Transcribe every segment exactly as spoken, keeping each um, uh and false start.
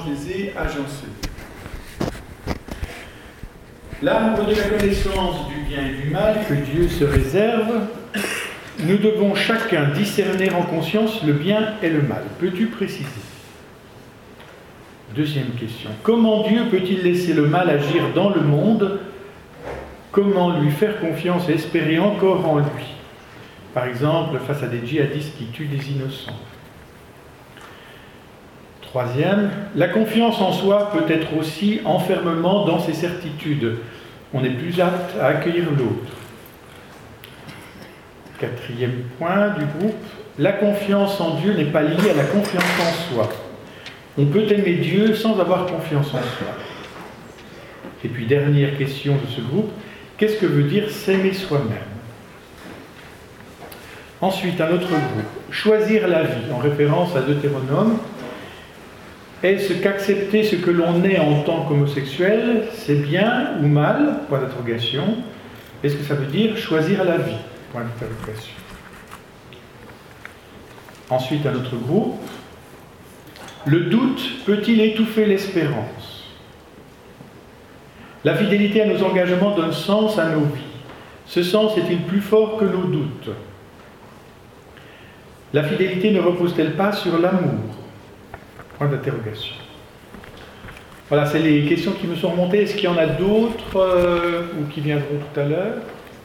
aisé agencé. L'arbre de la connaissance du bien et du mal que Dieu se réserve, nous devons chacun discerner en conscience le bien et le mal. Peux-tu préciser? Deuxième question. Comment Dieu peut-il laisser le mal agir dans le monde? Comment lui faire confiance et espérer encore en lui? Par exemple, face à des djihadistes qui tuent des innocents. Troisième, la confiance en soi peut être aussi enfermement dans ses certitudes. On est plus apte à accueillir l'autre. Quatrième point du groupe, la confiance en Dieu n'est pas liée à la confiance en soi. On peut aimer Dieu sans avoir confiance en soi. Et puis dernière question de ce groupe, qu'est-ce que veut dire s'aimer soi-même? Ensuite, un autre groupe, choisir la vie, en référence à Deutéronome. Est-ce qu'accepter ce que l'on est en tant qu'homosexuel, c'est bien ou mal? Point d'interrogation. Est-ce que ça veut dire choisir la vie? Point d'interrogation. Ensuite, un autre groupe. Le doute peut-il étouffer l'espérance? La fidélité à nos engagements donne sens à nos vies. Ce sens est-il plus fort que nos doutes? La fidélité ne repose-t-elle pas sur l'amour? Point d'interrogation. Voilà, c'est les questions qui me sont remontées. Est-ce qu'il y en a d'autres euh, ou qui viendront tout à l'heure?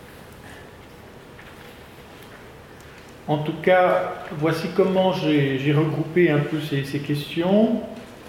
En tout cas, voici comment j'ai, j'ai regroupé un peu ces, ces questions.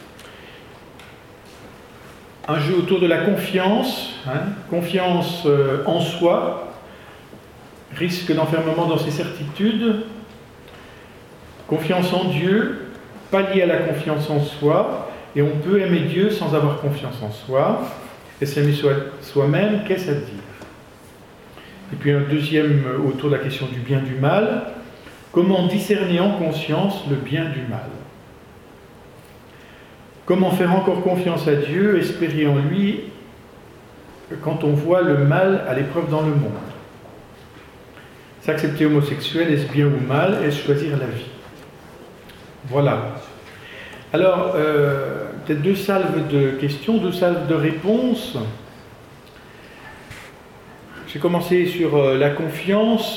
Un jeu autour de la confiance, hein, confiance euh, en soi, risque d'enfermement dans ses certitudes, confiance en Dieu, pas lié à la confiance en soi, et on peut aimer Dieu sans avoir confiance en soi, et s'aimer soi, soi-même, qu'est-ce à dire? Et puis un deuxième autour de la question du bien du mal, comment discerner en conscience le bien du mal? Comment faire encore confiance à Dieu, espérer en lui, quand on voit le mal à l'épreuve dans le monde? S'accepter homosexuel, est-ce bien ou mal? Est-ce choisir la vie? Voilà. Alors, euh, peut-être deux salves de questions, deux salves de réponses. J'ai commencé sur euh, la confiance.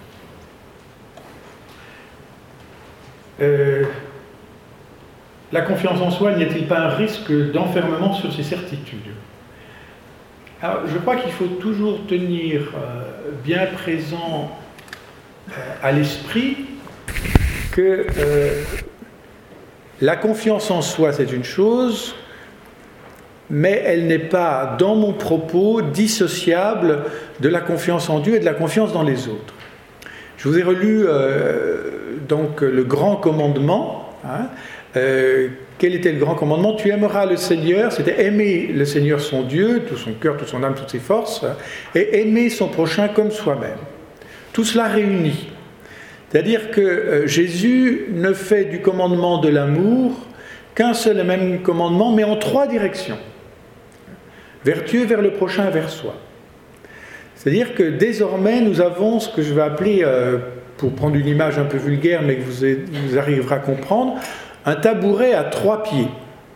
Euh, la confiance en soi, n'y a-t-il pas un risque d'enfermement sur ses certitudes? Alors, je crois qu'il faut toujours tenir euh, bien présent euh, à l'esprit que euh, la confiance en soi, c'est une chose, mais elle n'est pas, dans mon propos, dissociable de la confiance en Dieu et de la confiance dans les autres. Je vous ai relu euh, donc le grand commandement. Hein, euh, quel était le grand commandement? Tu aimeras le Seigneur, c'était aimer le Seigneur son Dieu, tout son cœur, toute son âme, toutes ses forces, et aimer son prochain comme soi-même. Tout cela réuni. C'est-à-dire que euh, Jésus ne fait du commandement de l'amour qu'un seul et même commandement, mais en trois directions. Vers Dieu, vers le prochain, vers soi. C'est-à-dire que désormais, nous avons ce que je vais appeler, euh, pour prendre une image un peu vulgaire, mais que vous, vous arriverez à comprendre, un tabouret à trois pieds.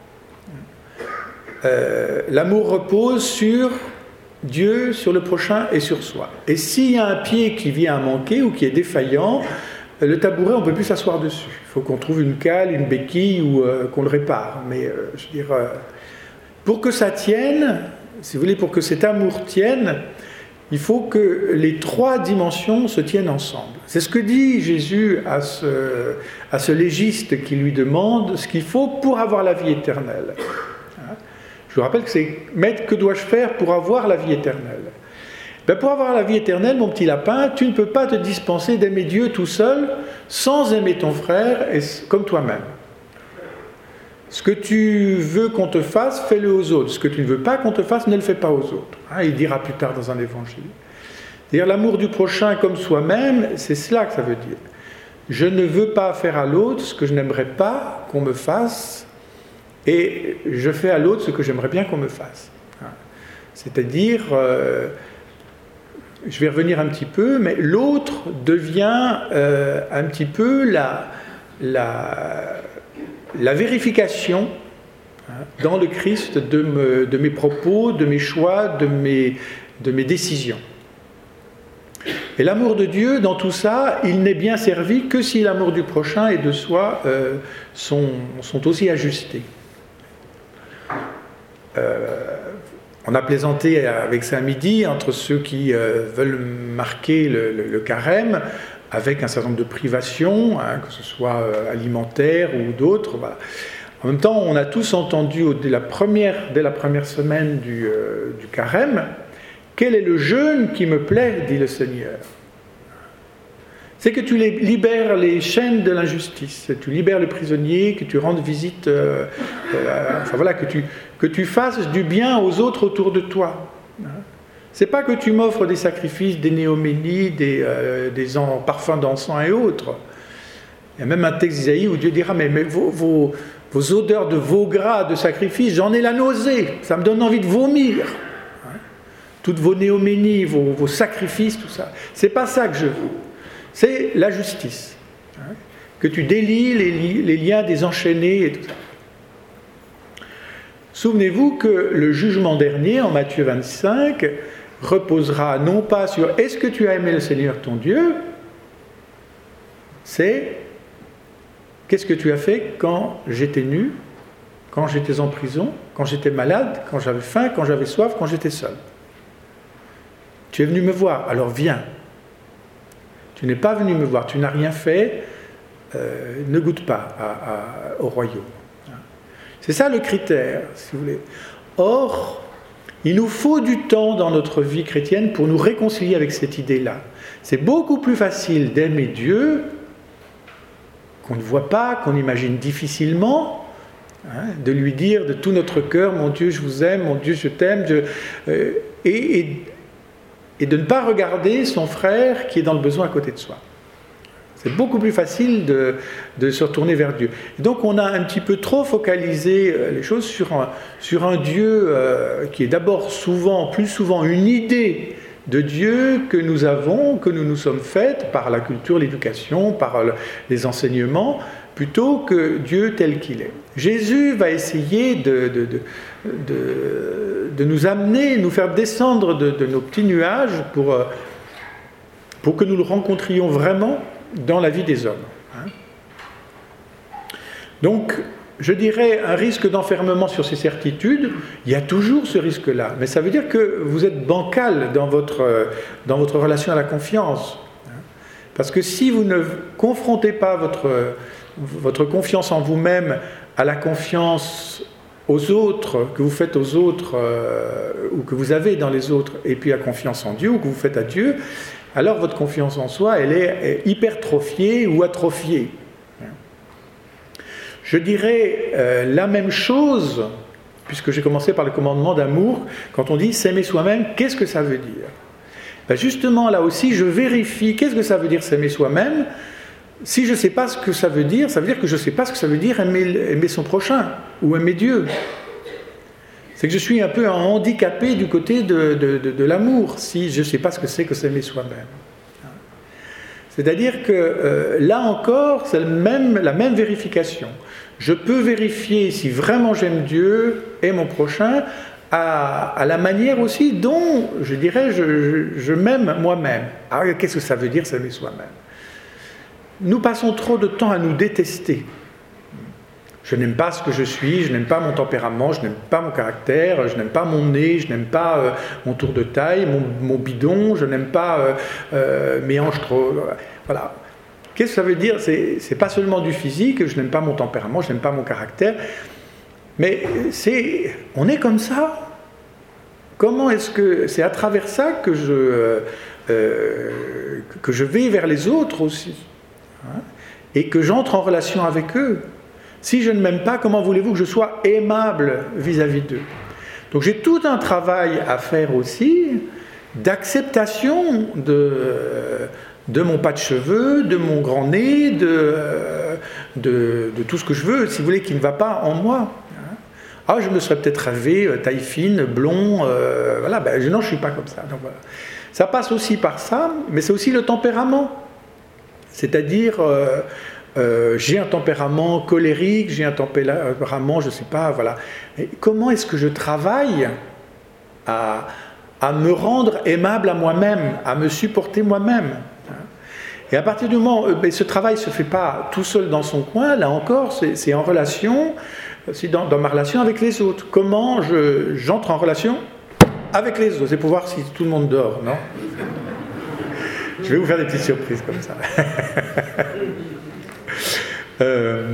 Euh, l'amour repose sur Dieu, sur le prochain et sur soi. Et s'il y a un pied qui vient à manquer ou qui est défaillant, le tabouret, on ne peut plus s'asseoir dessus. Il faut qu'on trouve une cale, une béquille ou euh, qu'on le répare. Mais euh, je veux dire, euh, pour que ça tienne, si vous voulez, pour que cet amour tienne, il faut que les trois dimensions se tiennent ensemble. C'est ce que dit Jésus à ce, à ce légiste qui lui demande ce qu'il faut pour avoir la vie éternelle. Je vous rappelle que c'est « Maître, que dois-je faire pour avoir la vie éternelle ?» Ben pour avoir la vie éternelle, mon petit lapin, tu ne peux pas te dispenser d'aimer Dieu tout seul sans aimer ton frère et comme toi-même. Ce que tu veux qu'on te fasse, fais-le aux autres. Ce que tu ne veux pas qu'on te fasse, ne le fais pas aux autres. Hein, il dira plus tard dans un évangile. C'est-à-dire l'amour du prochain comme soi-même, c'est cela que ça veut dire. Je ne veux pas faire à l'autre ce que je n'aimerais pas qu'on me fasse, et je fais à l'autre ce que j'aimerais bien qu'on me fasse. C'est-à-dire, euh, je vais revenir un petit peu, mais l'autre devient euh, un petit peu la, la, la vérification hein, dans le Christ de, me, de mes propos, de mes choix, de mes, de mes décisions. Et l'amour de Dieu, dans tout ça, il n'est bien servi que si l'amour du prochain et de soi euh, sont, sont aussi ajustés. Euh, on a plaisanté avec ça à midi entre ceux qui euh, veulent marquer le, le, le carême avec un certain nombre de privations, hein, que ce soit euh, alimentaire ou d'autres. Voilà. En même temps, on a tous entendu dès la première, dès la première semaine du, euh, du carême, quel est le jeûne qui me plaît, dit le Seigneur. C'est que tu libères les chaînes de l'injustice, tu libères les prisonniers, que tu rendes visite, euh, euh, enfin voilà, que tu, que tu fasses du bien aux autres autour de toi. C'est pas que tu m'offres des sacrifices, des néoménies, des, euh, des en, parfums d'encens et autres. Il y a même un texte d'Isaïe où Dieu dira, mais, mais vos, vos, vos odeurs de veau gras de sacrifice, j'en ai la nausée, ça me donne envie de vomir. Toutes vos néoménies, vos, vos sacrifices, tout ça. C'est pas ça que je veux. C'est la justice. Hein, que tu délies les, les liens désenchaînés et tout ça. Souvenez-vous que le jugement dernier, en Matthieu vingt-cinq, reposera non pas sur « est-ce que tu as aimé le Seigneur ton Dieu ?» c'est « qu'est-ce que tu as fait quand j'étais nu, quand j'étais en prison, quand j'étais malade, quand j'avais faim, quand j'avais soif, quand j'étais seul ?» Tu es venu me voir, alors viens. Tu n'es pas venu me voir, tu n'as rien fait, euh, ne goûte pas à, à, au royaume. C'est ça le critère, si vous voulez. Or, il nous faut du temps dans notre vie chrétienne pour nous réconcilier avec cette idée-là. C'est beaucoup plus facile d'aimer Dieu, qu'on ne voit pas, qu'on imagine difficilement, hein, de lui dire de tout notre cœur, mon Dieu, je vous aime, mon Dieu, je t'aime, je, euh, et, et et de ne pas regarder son frère qui est dans le besoin à côté de soi. C'est beaucoup plus facile de, de se retourner vers Dieu. Et donc on a un petit peu trop focalisé les choses sur un, sur un Dieu euh, qui est d'abord souvent, plus souvent une idée de Dieu que nous avons, que nous nous sommes faites par la culture, l'éducation, par le, les enseignements, plutôt que Dieu tel qu'il est. Jésus va essayer de, de, de, de, de nous amener, nous faire descendre de, de nos petits nuages pour, pour que nous le rencontrions vraiment dans la vie des hommes. Donc, je dirais un risque d'enfermement sur ces certitudes, il y a toujours ce risque-là, mais ça veut dire que vous êtes bancal dans votre, dans votre relation à la confiance. Parce que si vous ne confrontez pas votre, votre confiance en vous-même à la confiance aux autres, que vous faites aux autres, euh, ou que vous avez dans les autres, et puis la confiance en Dieu, ou que vous faites à Dieu, alors votre confiance en soi, elle est hypertrophiée ou atrophiée. Je dirais euh, la même chose, puisque j'ai commencé par le commandement d'amour, quand on dit s'aimer soi-même, qu'est-ce que ça veut dire ? Ben justement, là aussi, je vérifie qu'est-ce que ça veut dire s'aimer soi-même. Si je ne sais pas ce que ça veut dire, ça veut dire que je ne sais pas ce que ça veut dire aimer, aimer son prochain ou aimer Dieu. C'est que je suis un peu handicapé du côté de, de, de, de l'amour, si je ne sais pas ce que c'est que s'aimer soi-même. C'est-à-dire que euh, là encore, c'est le même, la même vérification. Je peux vérifier si vraiment j'aime Dieu et mon prochain à, à la manière aussi dont, je dirais, je, je, je m'aime moi-même. Ah, qu'est-ce que ça veut dire s'aimer soi-même ? Nous passons trop de temps à nous détester. Je n'aime pas ce que je suis, je n'aime pas mon tempérament, je n'aime pas mon caractère, je n'aime pas mon nez, je n'aime pas euh, mon tour de taille, mon, mon bidon, je n'aime pas euh, euh, mes hanches trop... Voilà. Qu'est-ce que ça veut dire ? c'est, c'est pas seulement du physique, je n'aime pas mon tempérament, je n'aime pas mon caractère, mais c'est, on est comme ça. Comment est-ce que... C'est à travers ça que je, euh, que je vais vers les autres aussi, hein, et que j'entre en relation avec eux. Si je ne m'aime pas, comment voulez-vous que je sois aimable vis-à-vis d'eux ? Donc j'ai tout un travail à faire aussi d'acceptation de, de mon pas de cheveux, de mon grand nez, de, de, de tout ce que je veux, si vous voulez, qui ne va pas en moi. Ah, je me serais peut-être rêvé, taille fine, blond, euh, voilà, ben non, je ne suis pas comme ça. Donc, voilà. Ça passe aussi par ça, mais c'est aussi le tempérament. C'est-à-dire... Euh, euh, j'ai un tempérament colérique, j'ai un tempérament, je ne sais pas, voilà. Et comment est-ce que je travaille à, à me rendre aimable à moi-même, à me supporter moi-même? Et à partir du moment où ce travail ne se fait pas tout seul dans son coin, là encore, c'est, c'est en relation, c'est dans, dans ma relation avec les autres. Comment je, j'entre en relation avec les autres? C'est pour voir si tout le monde dort, non? Je vais vous faire des petites surprises comme ça. euh,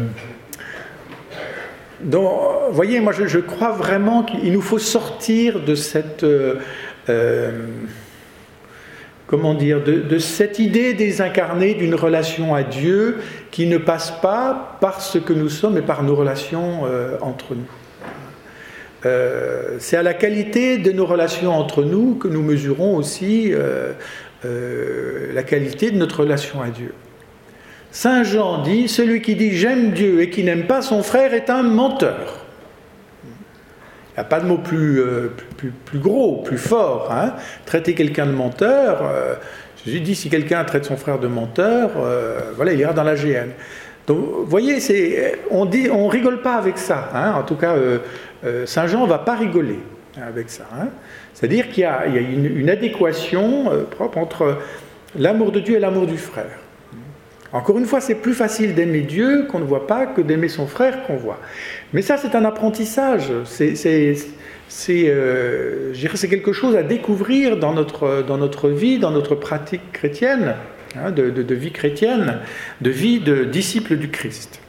donc, vous voyez, moi je, je crois vraiment qu'il nous faut sortir de cette... Euh, euh, comment dire, de, de cette idée désincarnée d'une relation à Dieu qui ne passe pas par ce que nous sommes, mais par nos relations euh, entre nous. Euh, c'est à la qualité de nos relations entre nous que nous mesurons aussi euh, euh, la qualité de notre relation à Dieu. Saint Jean dit, celui qui dit « j'aime Dieu » et qui n'aime pas son frère est un menteur. Il n'y a pas de mot plus, euh, plus, plus gros, plus fort. Hein. Traiter quelqu'un de menteur, euh, Jésus dit si quelqu'un traite son frère de menteur, euh, voilà, il ira dans la géhenne. Donc, vous voyez, c'est, on ne on rigole pas avec ça. Hein. En tout cas, euh, euh, Saint Jean ne va pas rigoler avec ça. Hein. C'est-à-dire qu'il y a, il y a une, une adéquation euh, propre entre l'amour de Dieu et l'amour du frère. Encore une fois, c'est plus facile d'aimer Dieu qu'on ne voit pas que d'aimer son frère qu'on voit. Mais ça, c'est un apprentissage. C'est, c'est, c'est, euh, je dirais, c'est quelque chose à découvrir dans notre, dans notre vie, dans notre pratique chrétienne, hein, de, de, de vie chrétienne, de vie de disciple du Christ.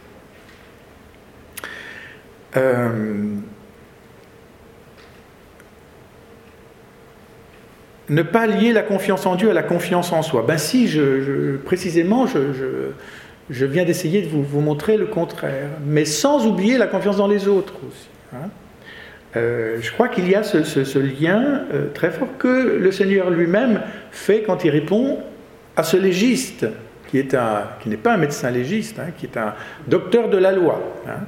Euh, Ne pas lier la confiance en Dieu à la confiance en soi. Ben si, je, je, précisément, je, je, je viens d'essayer de vous, vous montrer le contraire, mais sans oublier la confiance dans les autres aussi. Hein. Euh, je crois qu'il y a ce, ce, ce lien euh, très fort que le Seigneur lui-même fait quand il répond à ce légiste, qui, est un, qui n'est pas un médecin légiste, hein, qui est un docteur de la loi. Hein.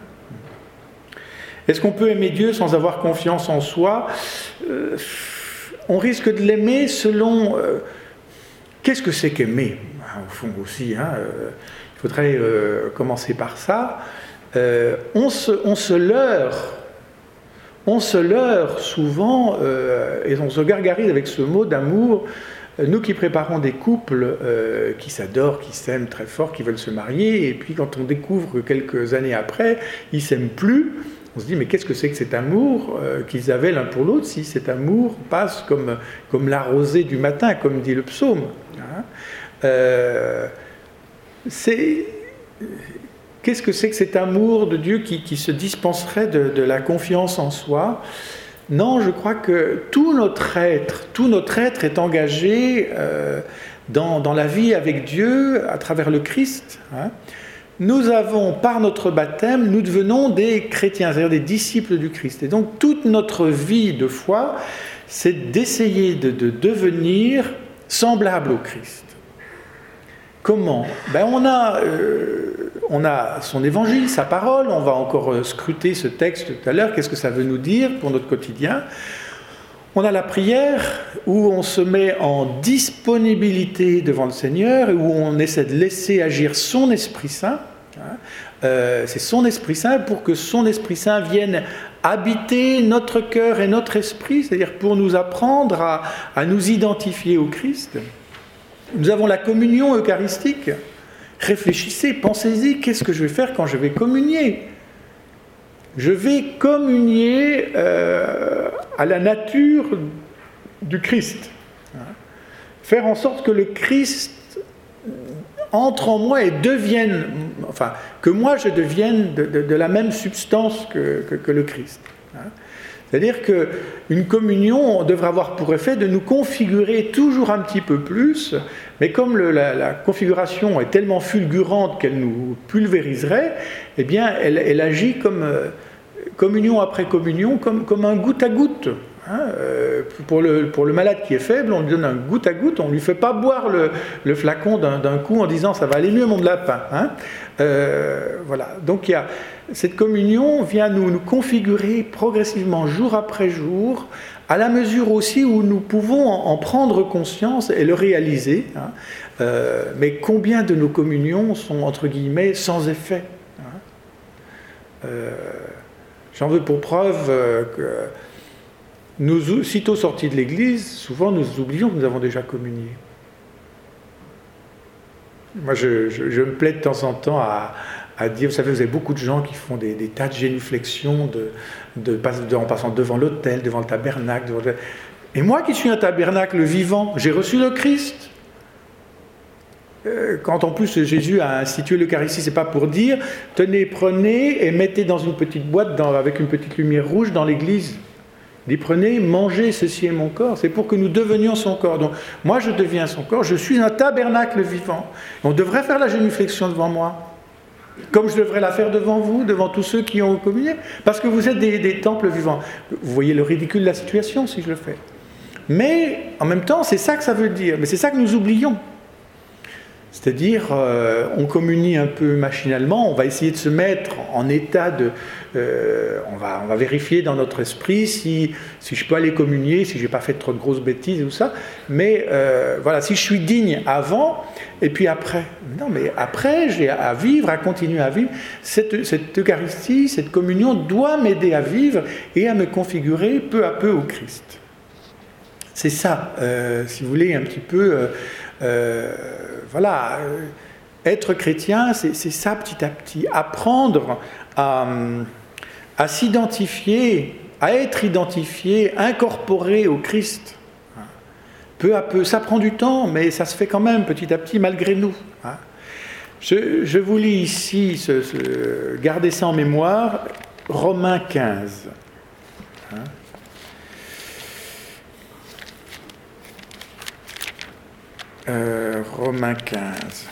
Est-ce qu'on peut aimer Dieu sans avoir confiance en soi ? euh, On risque de l'aimer selon... Euh, qu'est-ce que c'est qu'aimer ? Au fond aussi, hein, euh, il faudrait euh, commencer par ça. Euh, on, se, on se leurre, on se leurre souvent, euh, et on se gargarise avec ce mot d'amour. Nous qui préparons des couples euh, qui s'adorent, qui s'aiment très fort, qui veulent se marier, et puis quand on découvre que quelques années après, ils ne s'aiment plus, on se dit, mais qu'est-ce que c'est que cet amour euh, qu'ils avaient l'un pour l'autre, si cet amour passe comme, comme la rosée du matin, comme dit le psaume, hein. euh, c'est, Qu'est-ce que c'est que cet amour de Dieu qui, qui se dispenserait de, de la confiance en soi ? Non, je crois que tout notre être, tout notre être est engagé euh, dans, dans la vie avec Dieu à travers le Christ, hein. Nous avons, par notre baptême, nous devenons des chrétiens, c'est-à-dire des disciples du Christ. Et donc, toute notre vie de foi, c'est d'essayer de, de devenir semblable au Christ. Comment ? Ben, on a, euh, on a son évangile, sa parole, on va encore scruter ce texte tout à l'heure, qu'est-ce que ça veut nous dire pour notre quotidien ? On a la prière, où on se met en disponibilité devant le Seigneur, et où on essaie de laisser agir son Esprit Saint. Euh, c'est son Esprit Saint pour que son Esprit Saint vienne habiter notre cœur et notre esprit, c'est-à-dire pour nous apprendre à, à nous identifier au Christ. Nous avons la communion eucharistique. Réfléchissez, pensez-y, qu'est-ce que je vais faire quand je vais communier ? Je vais communier euh, à la nature du Christ. Faire en sorte que le Christ entre en moi et devienne, enfin, que moi je devienne de, de, de la même substance que, que, que le Christ. C'est-à-dire qu'une communion devrait avoir pour effet de nous configurer toujours un petit peu plus, mais comme le, la, la configuration est tellement fulgurante qu'elle nous pulvériserait, eh bien, elle, elle agit comme euh, communion après communion, comme, comme un goutte à goutte. Hein, euh, pour, le, pour le malade qui est faible, on lui donne un goutte à goutte, on ne lui fait pas boire le, le flacon d'un, d'un coup en disant ça va aller mieux mon lapin. Hein. Euh, voilà. Donc il y a cette communion vient nous, nous configurer progressivement, jour après jour, à la mesure aussi où nous pouvons en, en prendre conscience et le réaliser. Hein. Euh, mais combien de nos communions sont, entre guillemets, sans effet, hein. euh, J'en veux pour preuve euh, que nous, sitôt sortis de l'église, souvent nous oublions que nous avons déjà communié. Moi, je, je, je me plais de temps en temps à, à dire, vous savez, vous avez beaucoup de gens qui font des, des tas de génuflexions de, de, de, en passant devant l'autel, devant le tabernacle. Devant le... Et moi qui suis un tabernacle vivant, j'ai reçu le Christ. Euh, quand en plus Jésus a institué l'Eucharistie, c'est pas pour dire, tenez, prenez et mettez dans une petite boîte dans, avec une petite lumière rouge dans l'église. Il dit, prenez, mangez, ceci est mon corps. C'est pour que nous devenions son corps. Donc, moi, je deviens son corps. Je suis un tabernacle vivant. On devrait faire la génuflexion devant moi. Comme je devrais la faire devant vous, devant tous ceux qui ont communié. Parce que vous êtes des, des temples vivants. Vous voyez le ridicule de la situation, si je le fais. Mais, en même temps, c'est ça que ça veut dire. Mais c'est ça que nous oublions. C'est-à-dire, euh, on communie un peu machinalement, on va essayer de se mettre en état de... Euh, on, va, on va vérifier dans notre esprit si, si je peux aller communier, si je n'ai pas fait trop de grosses bêtises et tout ça. Mais euh, voilà, si je suis digne avant, et puis après. Non, mais après, j'ai à vivre, à continuer à vivre. Cette, cette Eucharistie, cette communion doit m'aider à vivre et à me configurer peu à peu au Christ. C'est ça, euh, si vous voulez, un petit peu... Euh, euh, Voilà, euh, être chrétien, c'est, c'est ça petit à petit, apprendre à, à s'identifier, à être identifié, incorporé au Christ. Peu à peu, ça prend du temps, mais ça se fait quand même petit à petit malgré nous. Je, je vous lis ici, ce, ce, gardez ça en mémoire, Romains quinze. Euh, Romains quinze.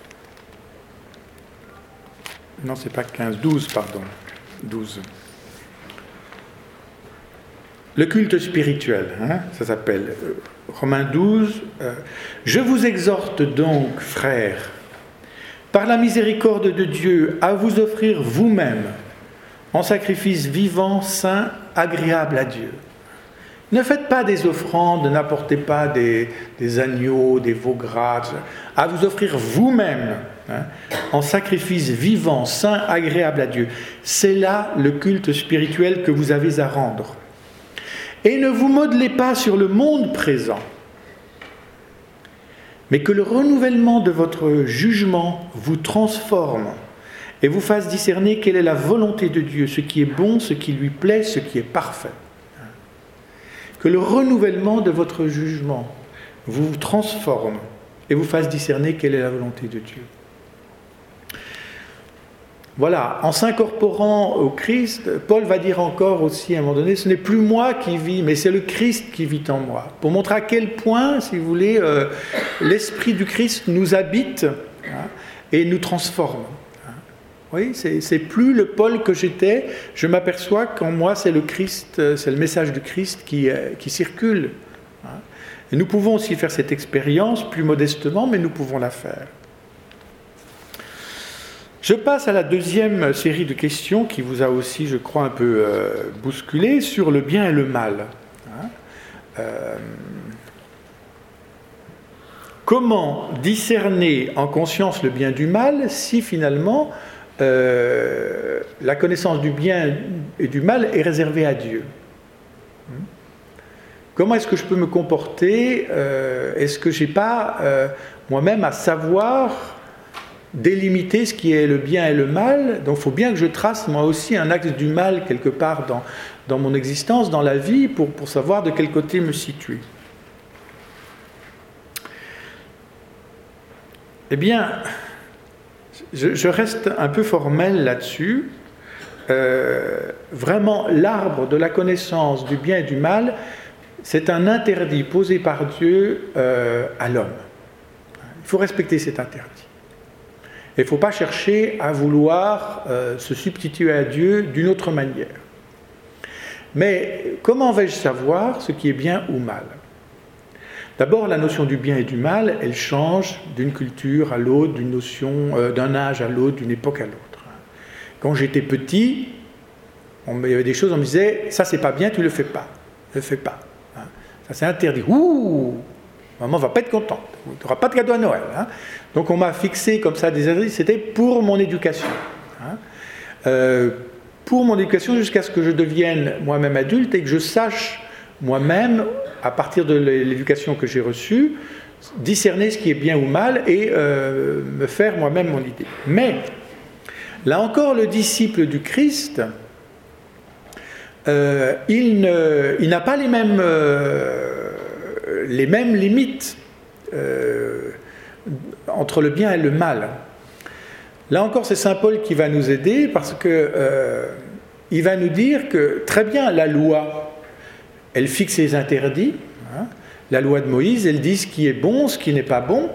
Non, c'est pas quinze, douze, pardon. douze. Le culte spirituel, hein, ça s'appelle. Euh, Romains douze. Euh, Je vous exhorte donc, frères, par la miséricorde de Dieu, à vous offrir vous-même en sacrifice vivant, saint, agréable à Dieu. Ne faites pas des offrandes, n'apportez pas des, des agneaux, des veaux gras, à vous offrir vous-même, hein, en sacrifice vivant, saint, agréable à Dieu. C'est là le culte spirituel que vous avez à rendre. Et ne vous modelez pas sur le monde présent, mais que le renouvellement de votre jugement vous transforme et vous fasse discerner quelle est la volonté de Dieu, ce qui est bon, ce qui lui plaît, ce qui est parfait. Que le renouvellement de votre jugement vous transforme et vous fasse discerner quelle est la volonté de Dieu. Voilà, en s'incorporant au Christ, Paul va dire encore aussi à un moment donné, ce n'est plus moi qui vis, mais c'est le Christ qui vit en moi. Pour montrer à quel point, si vous voulez, euh, l'Esprit du Christ nous habite, hein, et nous transforme. Oui, c'est, c'est plus le Paul que j'étais, je m'aperçois qu'en moi c'est le Christ, c'est le message du Christ qui, qui circule. Et nous pouvons aussi faire cette expérience, plus modestement, mais nous pouvons la faire. Je passe à la deuxième série de questions qui vous a aussi, je crois, un peu euh, bousculé, sur le bien et le mal. Hein euh, comment discerner en conscience le bien du mal si finalement... Euh, la connaissance du bien et du mal est réservée à Dieu. Comment est-ce que je peux me comporter ? euh, Est-ce que je n'ai pas euh, moi-même à savoir délimiter ce qui est le bien et le mal ? Donc il faut bien que je trace moi aussi un axe du mal quelque part dans, dans mon existence, dans la vie, pour, pour savoir de quel côté me situer. Eh bien... Je, je reste un peu formel là-dessus. Euh, vraiment, l'arbre de la connaissance du bien et du mal, c'est un interdit posé par Dieu euh, à l'homme. Il faut respecter cet interdit. Et il ne faut pas chercher à vouloir euh, se substituer à Dieu d'une autre manière. Mais comment vais-je savoir ce qui est bien ou mal ? D'abord, la notion du bien et du mal, elle change d'une culture à l'autre, d'une notion, euh, d'un âge à l'autre, d'une époque à l'autre. Quand j'étais petit, on, il y avait des choses, on me disait, ça c'est pas bien, tu le fais pas. Ne le fais pas. Hein. Ça c'est interdit. Ouh, maman va pas être contente. Tu n'auras pas de cadeau à Noël. Hein. Donc on m'a fixé comme ça des interdits, c'était pour mon éducation. Hein. Euh, pour mon éducation jusqu'à ce que je devienne moi-même adulte et que je sache moi-même, à partir de l'éducation que j'ai reçue, discerner ce qui est bien ou mal et euh, me faire moi-même mon idée. Mais, là encore, le disciple du Christ, euh, il, ne, il n'a pas les mêmes, euh, les mêmes limites euh, entre le bien et le mal. Là encore, c'est saint Paul qui va nous aider parce que euh, il va nous dire que, très bien, la loi, elle fixe les interdits. Hein. La loi de Moïse, elle dit ce qui est bon, ce qui n'est pas bon,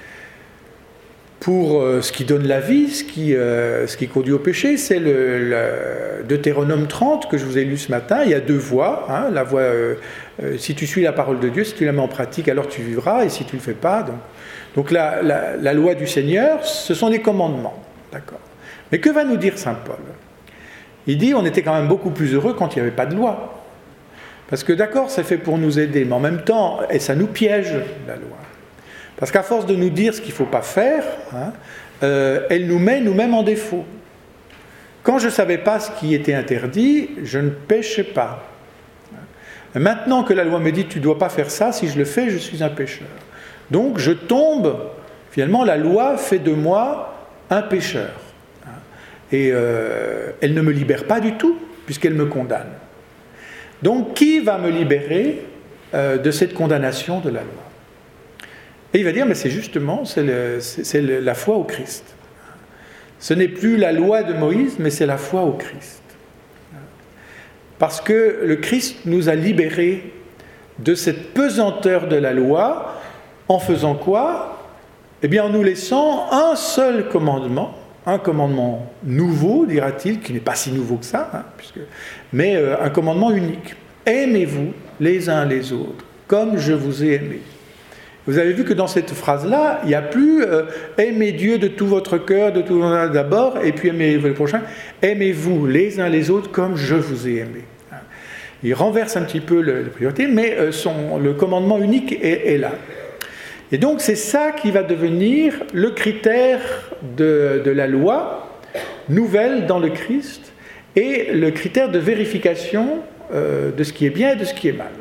pour euh, ce qui donne la vie, ce qui, euh, ce qui conduit au péché. C'est le, le Deutéronome trente que je vous ai lu ce matin. Il y a deux voies. Hein. La voie, euh, euh, si tu suis la parole de Dieu, si tu la mets en pratique, alors tu vivras, et si tu ne le fais pas... Donc, donc la, la, la loi du Seigneur, ce sont les commandements. D'accord. Mais que va nous dire saint Paul ? Il dit on était quand même beaucoup plus heureux quand il n'y avait pas de loi. Parce que d'accord, c'est fait pour nous aider, mais en même temps, et ça nous piège, la loi. Parce qu'à force de nous dire ce qu'il ne faut pas faire, hein, euh, elle nous met nous-mêmes en défaut. Quand je ne savais pas ce qui était interdit, je ne péchais pas. Maintenant que la loi me dit tu ne dois pas faire ça, si je le fais, je suis un pécheur. Donc je tombe, finalement la loi fait de moi un pécheur. Et euh, elle ne me libère pas du tout, puisqu'elle me condamne. Donc, qui va me libérer euh, de cette condamnation de la loi ? Et il va dire, mais c'est justement, c'est, le, c'est, c'est le, la foi au Christ. Ce n'est plus la loi de Moïse, mais c'est la foi au Christ. Parce que le Christ nous a libérés de cette pesanteur de la loi, en faisant quoi ? Eh bien, en nous laissant un seul commandement, un commandement nouveau, dira-t-il, qui n'est pas si nouveau que ça, hein, puisque, mais euh, un commandement unique. Aimez-vous les uns les autres, comme je vous ai aimé. Vous avez vu que dans cette phrase-là, il n'y a plus euh, aimez Dieu de tout votre cœur, de tout votre âme d'abord, et puis aimez le prochain. Aimez-vous les uns les autres comme je vous ai aimé. Il renverse un petit peu le, la priorité, mais euh, son, le commandement unique est, est là. Et donc c'est ça qui va devenir le critère de, de la loi nouvelle dans le Christ et le critère de vérification euh, de ce qui est bien et de ce qui est mal.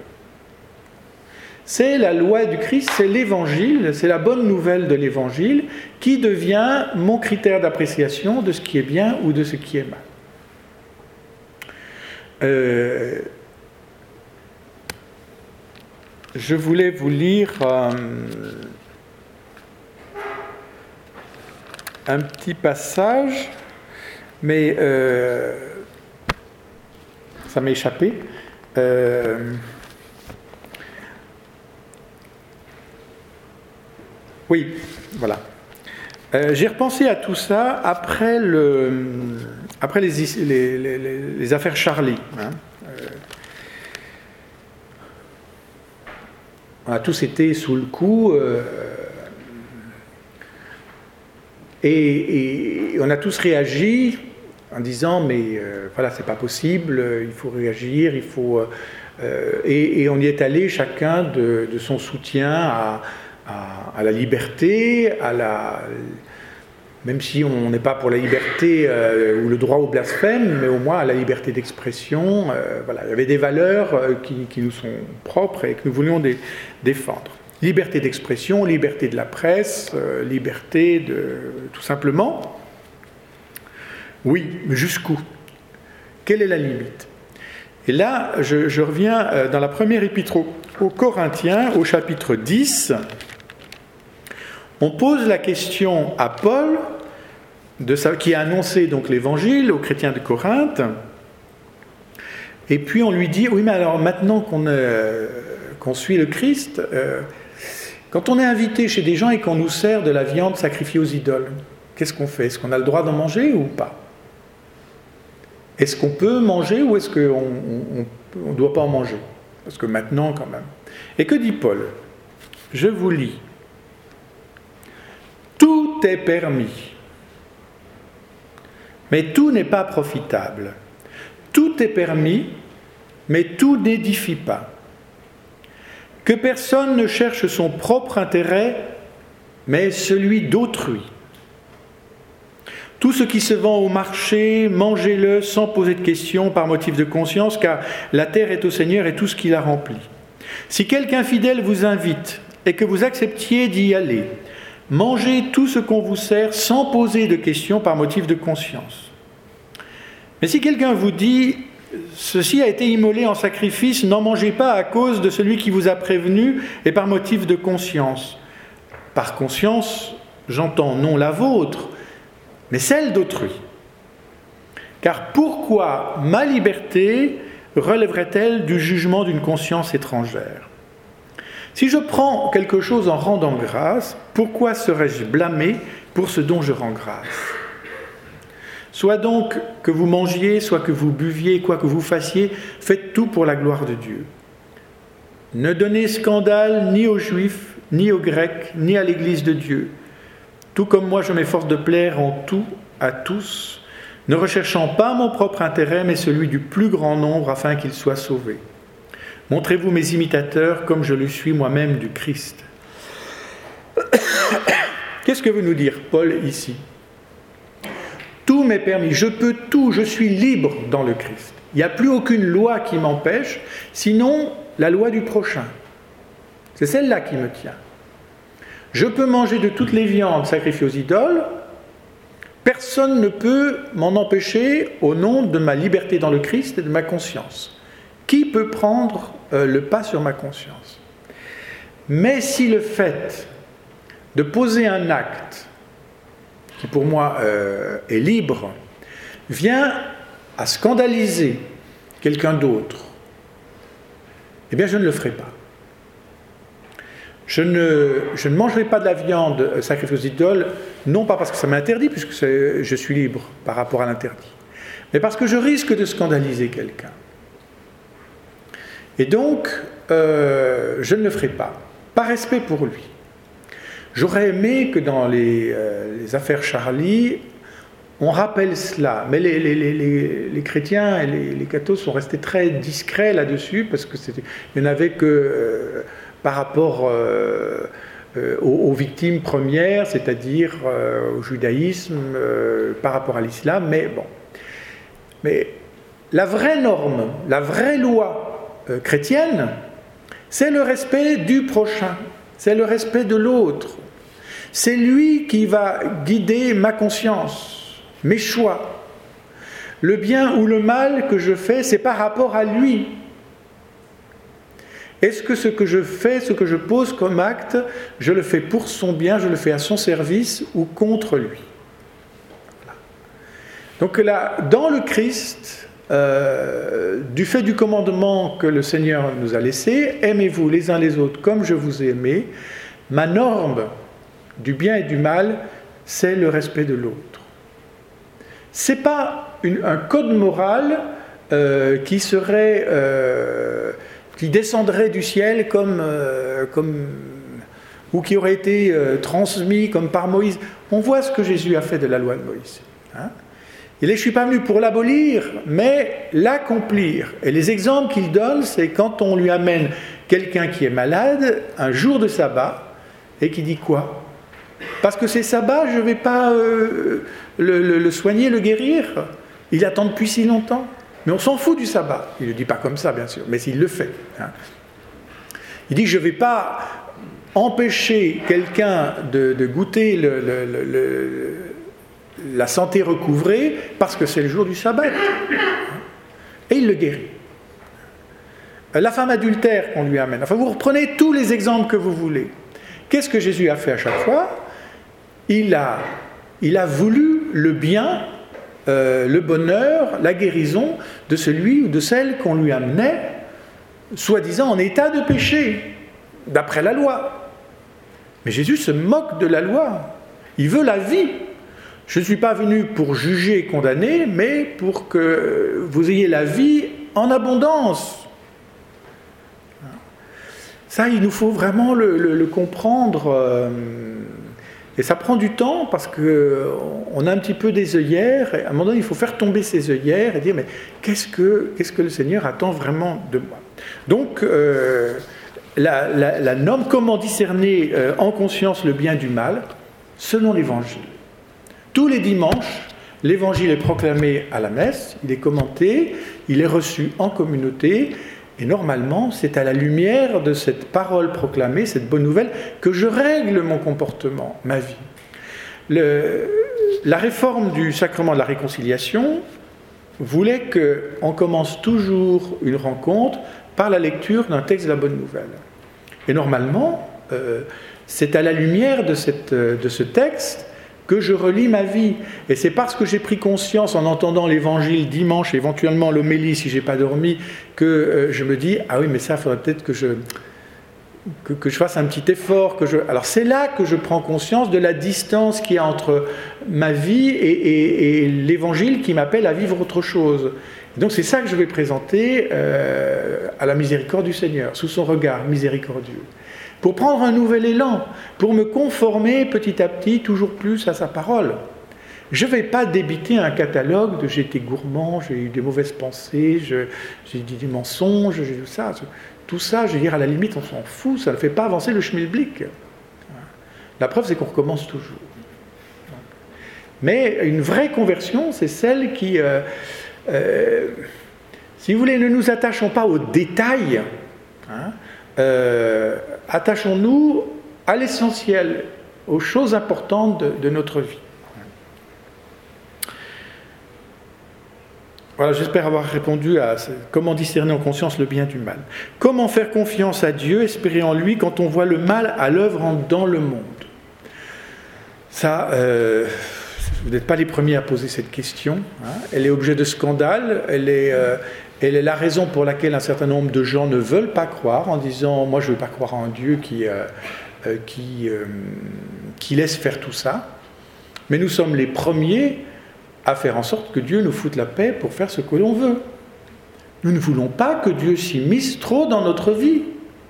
C'est la loi du Christ, c'est l'évangile, c'est la bonne nouvelle de l'évangile qui devient mon critère d'appréciation de ce qui est bien ou de ce qui est mal. Euh, Je voulais vous lire euh, un petit passage, mais euh, ça m'a échappé. Euh, oui, voilà. Euh, j'ai repensé à tout ça après, le, après les, les, les, les affaires Charlie. Hein. Euh, On a tous été sous le coup euh, et, et on a tous réagi en disant mais euh, voilà, c'est pas possible, il faut réagir, il faut euh, et, et on y est allé chacun de, de son soutien à, à, à la liberté, à la même si on n'est pas pour la liberté euh, ou le droit au blasphème, mais au moins à la liberté d'expression. Euh, voilà, il y avait des valeurs euh, qui, qui nous sont propres et que nous voulions dé- défendre. Liberté d'expression, liberté de la presse, euh, liberté de... tout simplement. Oui, mais jusqu'où ? Quelle est la limite ? Et là, je, je reviens euh, dans la première épître aux, aux Corinthiens, au chapitre dix. On pose la question à Paul, de sa, qui a annoncé donc l'évangile aux chrétiens de Corinthe, et puis on lui dit, oui mais alors maintenant qu'on, euh, qu'on suit le Christ, euh, quand on est invité chez des gens et qu'on nous sert de la viande sacrifiée aux idoles, qu'est-ce qu'on fait ? Est-ce qu'on a le droit d'en manger ou pas ? Est-ce qu'on peut manger ou est-ce qu'on ne doit pas en manger ? Parce que maintenant quand même. Et que dit Paul ? Je vous lis. Tout est permis, mais tout n'est pas profitable. Tout est permis, mais tout n'édifie pas. Que personne ne cherche son propre intérêt, mais celui d'autrui. Tout ce qui se vend au marché, mangez-le sans poser de questions par motif de conscience, car la terre est au Seigneur et tout ce qu'il a rempli. Si quelqu'un fidèle vous invite et que vous acceptiez d'y aller, mangez tout ce qu'on vous sert sans poser de questions par motif de conscience. Mais si quelqu'un vous dit « Ceci a été immolé en sacrifice, n'en mangez pas à cause de celui qui vous a prévenu et par motif de conscience. » Par conscience, j'entends non la vôtre, mais celle d'autrui. Car pourquoi ma liberté relèverait-elle du jugement d'une conscience étrangère ? Si je prends quelque chose en rendant grâce, pourquoi serais-je blâmé pour ce dont je rends grâce ? Soit donc que vous mangiez, soit que vous buviez, quoi que vous fassiez, faites tout pour la gloire de Dieu. Ne donnez scandale ni aux Juifs, ni aux Grecs, ni à l'Église de Dieu. Tout comme moi je m'efforce de plaire en tout à tous, ne recherchant pas mon propre intérêt, mais celui du plus grand nombre, afin qu'ils soient sauvés. Montrez-vous mes imitateurs, comme je le suis moi-même du Christ. Qu'est-ce que veut nous dire Paul ici ? Tout m'est permis, je peux tout, je suis libre dans le Christ. Il n'y a plus aucune loi qui m'empêche, sinon la loi du prochain. C'est celle-là qui me tient. Je peux manger de toutes les viandes sacrifiées aux idoles. Personne ne peut m'en empêcher au nom de ma liberté dans le Christ et de ma conscience. Qui peut prendre euh, le pas sur ma conscience ? Mais si le fait de poser un acte, qui pour moi euh, est libre, vient à scandaliser quelqu'un d'autre, eh bien je ne le ferai pas. Je ne, je ne mangerai pas de la viande sacrifiée aux idoles, non pas parce que ça m'interdit, puisque c'est, je suis libre par rapport à l'interdit, mais parce que je risque de scandaliser quelqu'un. Et donc, euh, je ne le ferai pas, par respect pour lui. J'aurais aimé que dans les, euh, les affaires Charlie, on rappelle cela, mais les, les, les, les, les chrétiens et les, les cathos sont restés très discrets là-dessus, parce qu'il n'y en avait que... Euh, par rapport euh, euh, aux, aux victimes premières, c'est-à-dire euh, au judaïsme, euh, par rapport à l'islam, mais bon. Mais la vraie norme, la vraie loi euh, chrétienne, c'est le respect du prochain, c'est le respect de l'autre. C'est lui qui va guider ma conscience, mes choix. Le bien ou le mal que je fais, c'est par rapport à lui. Est-ce que ce que je fais, ce que je pose comme acte, je le fais pour son bien, je le fais à son service ou contre lui ? Voilà. Donc là, dans le Christ, euh, du fait du commandement que le Seigneur nous a laissé, aimez-vous les uns les autres comme je vous ai aimé, ma norme du bien et du mal, c'est le respect de l'autre. Ce n'est pas une, un code moral euh, qui serait... Euh, qui descendrait du ciel comme, euh, comme, ou qui aurait été euh, transmis comme par Moïse. On voit ce que Jésus a fait de la loi de Moïse. Hein ? Il est, je ne suis pas venu pour l'abolir, mais l'accomplir. Et les exemples qu'il donne, c'est quand on lui amène quelqu'un qui est malade, un jour de sabbat, et qui dit quoi ? Parce que c'est sabbat, je ne vais pas euh, le, le, le soigner, le guérir. Il attend depuis si longtemps. Mais on s'en fout du sabbat. Il ne le dit pas comme ça, bien sûr, mais il le fait. Hein. Il dit, je ne vais pas empêcher quelqu'un de, de goûter le, le, le, le, la santé recouvrée parce que c'est le jour du sabbat. Et il le guérit. La femme adultère qu'on lui amène. Enfin, vous reprenez tous les exemples que vous voulez. Qu'est-ce que Jésus a fait à chaque fois ? Il a, il a voulu le bien, Euh, le bonheur, la guérison de celui ou de celle qu'on lui amenait, soi-disant en état de péché, d'après la loi. Mais Jésus se moque de la loi. Il veut la vie. Je ne suis pas venu pour juger et condamner, mais pour que vous ayez la vie en abondance. Ça, il nous faut vraiment le, le, le comprendre. Et ça prend du temps parce qu'on a un petit peu des œillères. Et à un moment donné, il faut faire tomber ces œillères et dire, mais qu'est-ce que, qu'est-ce que le Seigneur attend vraiment de moi? Donc, euh, la, la, la norme, comment discerner euh, en conscience le bien du mal, selon l'Évangile. Tous les dimanches, l'Évangile est proclamé à la messe, il est commenté, il est reçu en communauté, et normalement, c'est à la lumière de cette parole proclamée, cette bonne nouvelle, que je règle mon comportement, ma vie. Le, la réforme du sacrement de la réconciliation voulait qu'on commence toujours une rencontre par la lecture d'un texte de la bonne nouvelle. Et normalement, euh, c'est à la lumière de, cette, de ce texte que je relis ma vie. Et c'est parce que j'ai pris conscience en entendant l'évangile dimanche, éventuellement l'homélie si je n'ai pas dormi, que euh, je me dis, ah oui, mais ça, il faudrait peut-être que je, que, que je fasse un petit effort. Que je... Alors c'est là que je prends conscience de la distance qu'il y a entre ma vie et, et, et l'évangile qui m'appelle à vivre autre chose. Et donc c'est ça que je vais présenter euh, à la miséricorde du Seigneur, sous son regard miséricordieux. Pour prendre un nouvel élan, pour me conformer petit à petit toujours plus à sa parole. Je ne vais pas débiter un catalogue de j'ai été gourmand, j'ai eu des mauvaises pensées, je, j'ai dit des mensonges, j'ai tout ça. Tout ça, je veux dire, à la limite, on s'en fout, ça ne fait pas avancer le schmilblick. La preuve, c'est qu'on recommence toujours. Mais une vraie conversion, c'est celle qui, euh, euh, si vous voulez, ne nous attachons pas aux détails, hein, Euh, attachons-nous à l'essentiel, aux choses importantes de, de notre vie. Voilà, j'espère avoir répondu à comment discerner en conscience le bien du mal. Comment faire confiance à Dieu, espérer en lui quand on voit le mal à l'œuvre dans le monde? Ça, euh, vous n'êtes pas les premiers à poser cette question. Hein. Elle est objet de scandale, elle est... Euh, Elle est la raison pour laquelle un certain nombre de gens ne veulent pas croire, en disant « moi je ne veux pas croire en Dieu qui, euh, euh, qui, euh, qui laisse faire tout ça ». Mais nous sommes les premiers à faire en sorte que Dieu nous foute la paix pour faire ce que l'on veut. Nous ne voulons pas que Dieu s'immisce trop dans notre vie.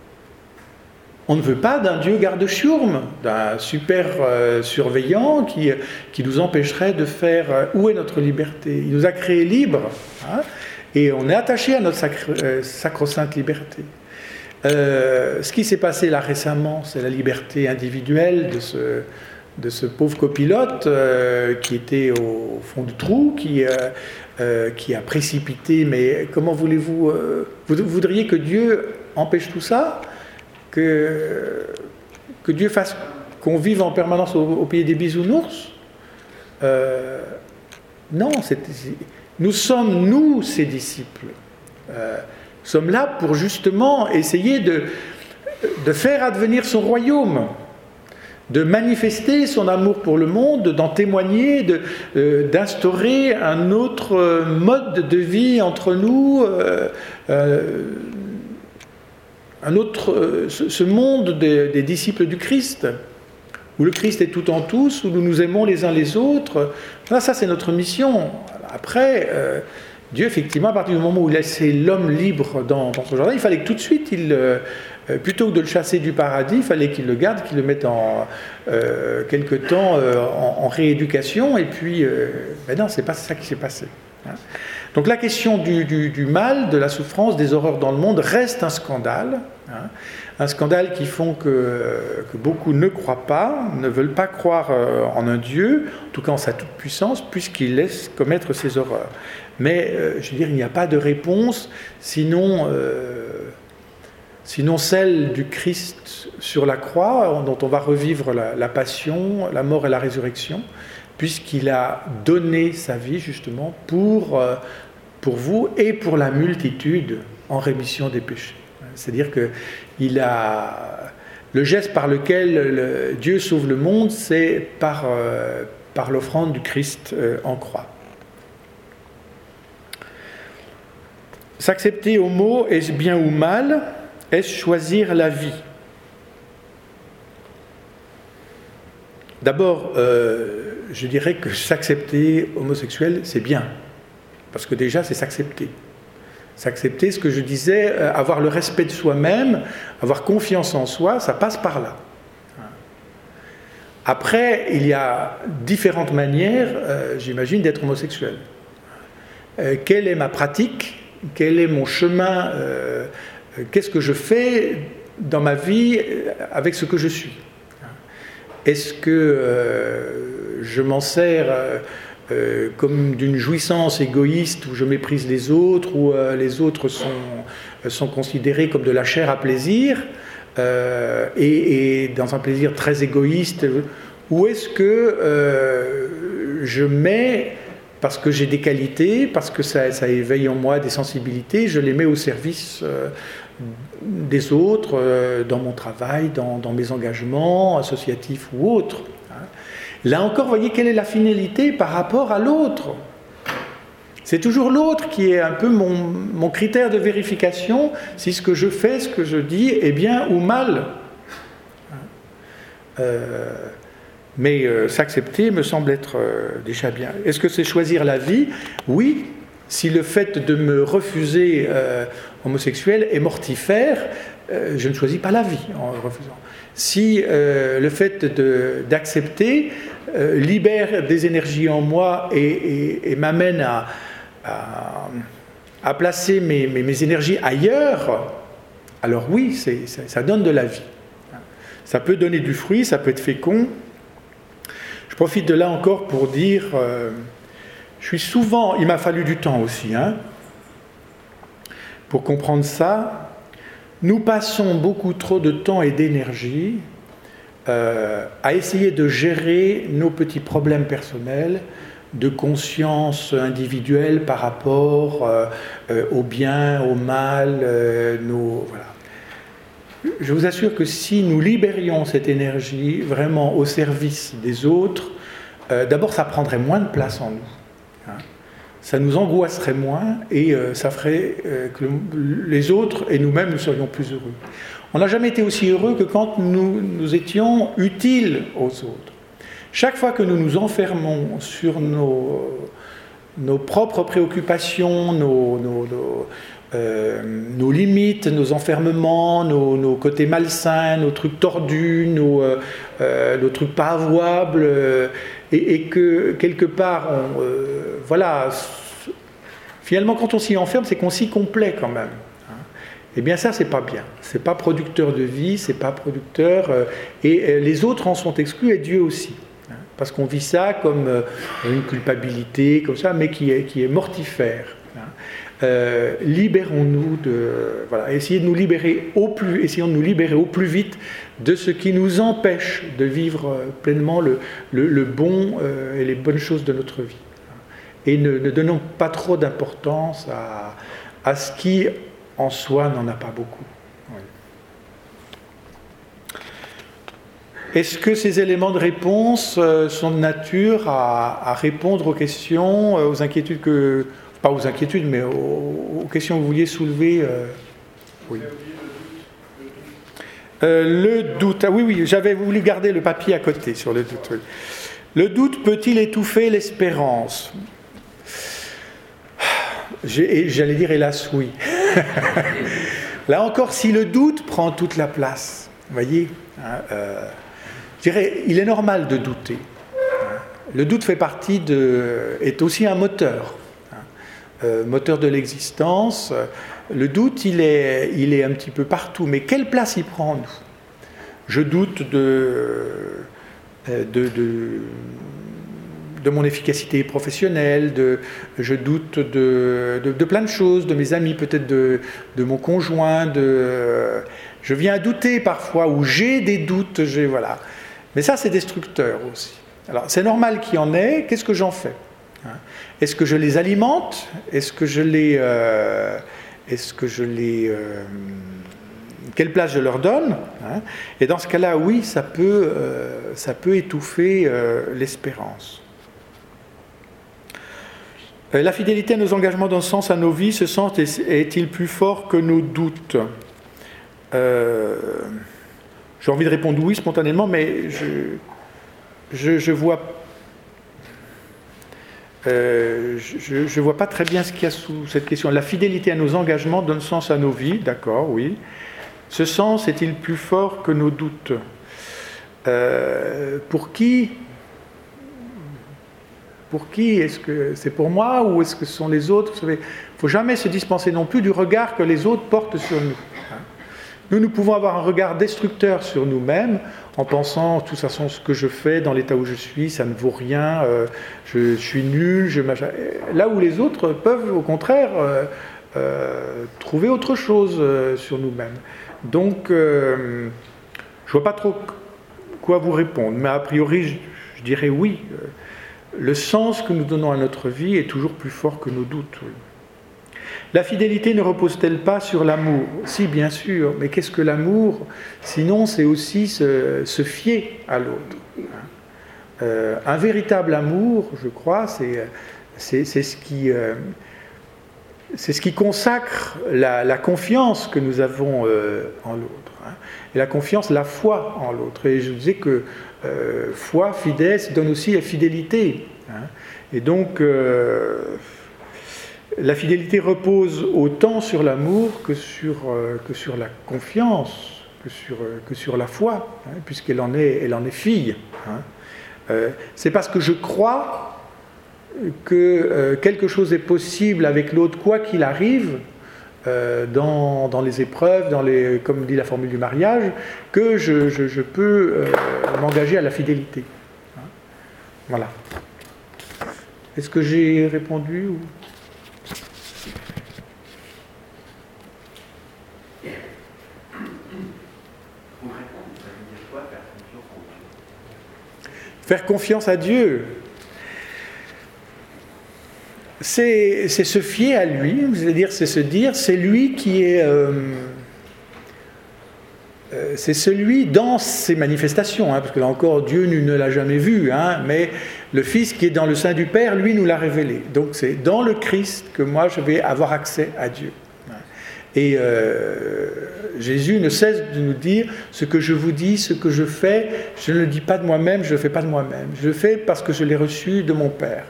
On ne veut pas d'un Dieu garde-chiourme, d'un super euh, surveillant qui, qui nous empêcherait de faire euh, où est notre liberté. Il nous a créés libres, hein. Et on est attaché à notre sacre, euh, sacro-sainte liberté. Euh, ce qui s'est passé là récemment, c'est la liberté individuelle de ce, de ce pauvre copilote euh, qui était au fond du trou, qui, euh, euh, qui a précipité. Mais comment voulez-vous... Euh, vous voudriez que Dieu empêche tout ça, que, que Dieu fasse qu'on vive en permanence au, au pays des bisounours? euh, Non, c'est... c'est Nous sommes, nous, ses disciples. Euh, nous sommes là pour justement essayer de, de faire advenir son royaume, de manifester son amour pour le monde, d'en témoigner, de, euh, d'instaurer un autre mode de vie entre nous, euh, euh, un autre, euh, ce, ce monde des, des disciples du Christ, où le Christ est tout en tous, où nous nous aimons les uns les autres. Là, ça, c'est notre mission. Après, euh, Dieu, effectivement, à partir du moment où il laissait l'homme libre dans, dans ce jardin, il fallait que tout de suite, il, euh, plutôt que de le chasser du paradis, il fallait qu'il le garde, qu'il le mette en euh, quelque temps euh, en, en rééducation. Et puis, euh, ben non, c'est pas ça qui s'est passé. Hein. Donc la question du, du, du mal, de la souffrance, des horreurs dans le monde reste un scandale. Hein. Un scandale qui font que, que beaucoup ne croient pas, ne veulent pas croire en un Dieu, en tout cas en sa toute-puissance, puisqu'il laisse commettre ces horreurs. Mais, euh, je veux dire, il n'y a pas de réponse, sinon, euh, sinon celle du Christ sur la croix, dont on va revivre la, la passion, la mort et la résurrection, puisqu'il a donné sa vie, justement, pour, euh, pour vous et pour la multitude en rémission des péchés. C'est-à-dire que il a, le geste par lequel le, Dieu sauve le monde, c'est par, euh, par l'offrande du Christ euh, en croix. S'accepter au mot, est-ce bien ou mal? Est-ce choisir la vie? D'abord, euh, je dirais que s'accepter homosexuel, c'est bien. Parce que déjà, c'est s'accepter. S'accepter, ce que je disais, euh, avoir le respect de soi-même, avoir confiance en soi, ça passe par là. Après, il y a différentes manières, euh, j'imagine, d'être homosexuel. Euh, quelle est ma pratique? Quel est mon chemin? euh, Qu'est-ce que je fais dans ma vie avec ce que je suis? Est-ce que euh, je m'en sers euh, euh, comme d'une jouissance égoïste où je méprise les autres, où euh, les autres sont, sont considérés comme de la chair à plaisir, euh, et, et dans un plaisir très égoïste, ou est-ce que euh, je mets, parce que j'ai des qualités, parce que ça, ça éveille en moi des sensibilités, je les mets au service euh, des autres, euh, dans mon travail, dans, dans mes engagements associatifs ou autres. Là encore, voyez quelle est la finalité par rapport à l'autre. C'est toujours l'autre qui est un peu mon, mon critère de vérification, si ce que je fais, ce que je dis, est bien ou mal. Euh, mais euh, s'accepter me semble être euh, déjà bien. Est-ce que c'est choisir la vie? Oui, si le fait de me refuser euh, homosexuel est mortifère, euh, je ne choisis pas la vie en refusant. Si euh, le fait de, d'accepter euh, libère des énergies en moi et, et, et m'amène à, à, à placer mes, mes, mes énergies ailleurs, alors oui, c'est, ça, ça donne de la vie. Ça peut donner du fruit, ça peut être fécond. Je profite de là encore pour dire, euh, je suis souvent, il m'a fallu du temps aussi, hein, pour comprendre ça. Nous passons beaucoup trop de temps et d'énergie euh, à essayer de gérer nos petits problèmes personnels, de conscience individuelle par rapport euh, euh, au bien, au mal, euh, nos, voilà. Je vous assure que si nous libérions cette énergie vraiment au service des autres, euh, d'abord ça prendrait moins de place en nous. Hein. Ça nous angoisserait moins et euh, ça ferait euh, que le, les autres et nous-mêmes nous serions plus heureux. On n'a jamais été aussi heureux que quand nous, nous étions utiles aux autres. Chaque fois que nous nous enfermons sur nos, nos propres préoccupations, nos, nos, nos, euh, nos limites, nos enfermements, nos, nos côtés malsains, nos trucs tordus, nos, euh, nos trucs pas avouables, euh, et, et que quelque part, on, euh, voilà, finalement quand on s'y enferme, c'est qu'on s'y complaît quand même. Eh bien ça, c'est pas bien. C'est pas producteur de vie, c'est pas producteur, euh, et euh, les autres en sont exclus et Dieu aussi. Hein, parce qu'on vit ça comme euh, une culpabilité, comme ça, mais qui est, qui est mortifère. Hein. Euh, libérons-nous de, voilà, essayez de nous libérer au plus, essayons de nous libérer au plus vite de ce qui nous empêche de vivre euh, pleinement le, le, le bon euh, et les bonnes choses de notre vie. Et ne, ne donnons pas trop d'importance à, à ce qui en soi n'en a pas beaucoup. Oui. Est-ce que ces éléments de réponse euh, sont de nature à, à répondre aux questions, euh, aux inquiétudes que... Pas aux inquiétudes, mais aux, aux questions que vous vouliez soulever euh, oui. Euh, le doute. Ah oui, oui, j'avais voulu garder le papier à côté sur le doute. Oui. Le doute peut-il étouffer l'espérance? J'ai, j'allais dire hélas oui. Là encore, si le doute prend toute la place, vous voyez, hein, euh, je dirais, il est normal de douter. Hein. Le doute fait partie de, est aussi un moteur, hein, euh, moteur de l'existence. Le doute, il est, il est un petit peu partout, mais quelle place il prend en nous? Je doute de, de, de de mon efficacité professionnelle, de, je doute de, de, de plein de choses, de mes amis, peut-être de, de mon conjoint, de, je viens à douter parfois, ou j'ai des doutes, j'ai, voilà. Mais ça, c'est destructeur aussi. Alors, c'est normal qu'il y en ait, qu'est-ce que j'en fais? Est-ce que je les alimente? Est-ce que je les... Euh, est-ce que je les... Euh, quelle place je leur donne? Hein? Et dans ce cas-là, oui, ça peut, euh, ça peut étouffer euh, l'espérance. La fidélité à nos engagements dans ce sens, à nos vies, ce sens est-il plus fort que nos doutes? euh, J'ai envie de répondre oui spontanément, mais je, je, je vois, euh, je, je vois pas très bien ce qu'il y a sous cette question. La fidélité à nos engagements donne sens à nos vies, d'accord, oui. Ce sens est-il plus fort que nos doutes? euh, pour qui Pour qui? Est-ce que c'est pour moi ou est-ce que ce sont les autres? Vous savez, il ne faut jamais se dispenser non plus du regard que les autres portent sur nous. Nous, nous pouvons avoir un regard destructeur sur nous-mêmes en pensant, de toute façon, ce que je fais dans l'état où je suis, ça ne vaut rien, euh, je, je suis nul, je là où les autres peuvent, au contraire, euh, euh, trouver autre chose euh, sur nous-mêmes. Donc, euh, je ne vois pas trop quoi vous répondre, mais a priori, je, je dirais oui. Euh, le sens que nous donnons à notre vie est toujours plus fort que nos doutes. Oui. La fidélité ne repose-t-elle pas sur l'amour? Si, bien sûr, mais qu'est-ce que l'amour? Sinon, c'est aussi se, se fier à l'autre. Euh, un véritable amour, je crois, c'est, c'est, c'est, ce, qui, euh, c'est ce qui consacre la, la confiance que nous avons euh, en l'autre. Hein. Et la confiance, la foi en l'autre. Et je vous disais que euh, foi, fides, donne aussi la fidélité. Hein. Et donc... Euh, La fidélité repose autant sur l'amour que sur, euh, que sur la confiance, que sur, euh, que sur la foi, hein, puisqu'elle en est, elle en est fille. Hein. Euh, c'est parce que je crois que euh, quelque chose est possible avec l'autre, quoi qu'il arrive, euh, dans, dans les épreuves, dans les, comme dit la formule du mariage, que je, je, je peux euh, m'engager à la fidélité. Hein. Voilà. Est-ce que j'ai répondu ou... Faire confiance à Dieu, c'est, c'est se fier à lui, c'est-à-dire c'est se dire, c'est lui qui est, euh, euh, c'est celui dans ses manifestations, hein, parce que là encore Dieu ne l'a jamais vu, hein, mais le Fils qui est dans le sein du Père, lui nous l'a révélé. Donc c'est dans le Christ que moi je vais avoir accès à Dieu. Et euh, Jésus ne cesse de nous dire, ce que je vous dis, ce que je fais, je ne le dis pas de moi-même, je ne le fais pas de moi-même. Je le fais parce que je l'ai reçu de mon Père.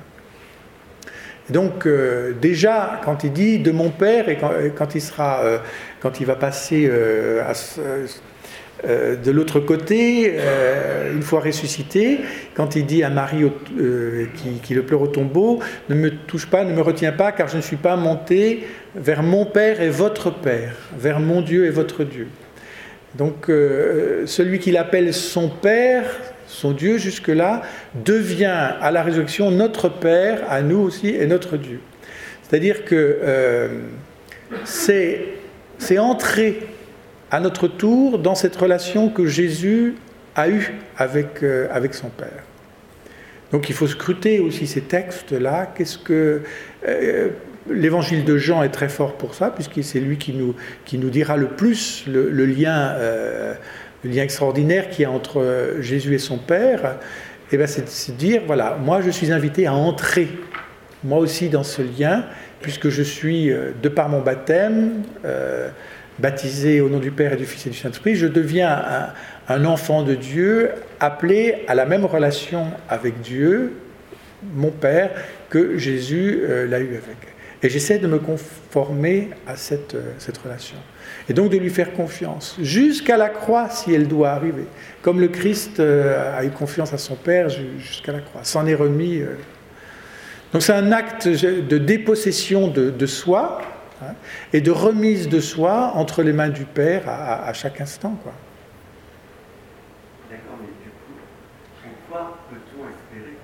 Et donc euh, déjà, quand il dit de mon Père, et quand, quand il sera, euh, quand il va passer euh, à, euh, de l'autre côté, euh, une fois ressuscité, quand il dit à Marie euh, qui, qui le pleure au tombeau, ne me touche pas, ne me retiens pas, car je ne suis pas monté vers mon Père et votre Père, vers mon Dieu et votre Dieu. Donc, euh, celui qu'il appelle son Père, son Dieu jusque-là, devient à la résurrection notre Père, à nous aussi, et notre Dieu. C'est-à-dire que euh, c'est, c'est entrer à notre tour dans cette relation que Jésus a eue avec, euh, avec son Père. Donc, il faut scruter aussi ces textes-là. Qu'est-ce que... Euh, L'évangile de Jean est très fort pour ça, puisque c'est lui qui nous, qui nous dira le plus le, le, lien, euh, le lien extraordinaire qu'il y a entre Jésus et son Père. Et bien c'est, c'est dire, voilà, moi je suis invité à entrer, moi aussi dans ce lien, puisque je suis, de par mon baptême, euh, baptisé au nom du Père et du Fils et du Saint-Esprit, je deviens un, un enfant de Dieu, appelé à la même relation avec Dieu, mon Père, que Jésus euh, l'a eu avec. Et j'essaie de me conformer à cette, cette relation. Et donc de lui faire confiance, jusqu'à la croix si elle doit arriver. Comme le Christ a eu confiance à son Père jusqu'à la croix, s'en est remis. Donc c'est un acte de dépossession de, de soi, hein, et de remise de soi entre les mains du Père à, à chaque instant, quoi. D'accord, mais du coup, en quoi peut-on espérer?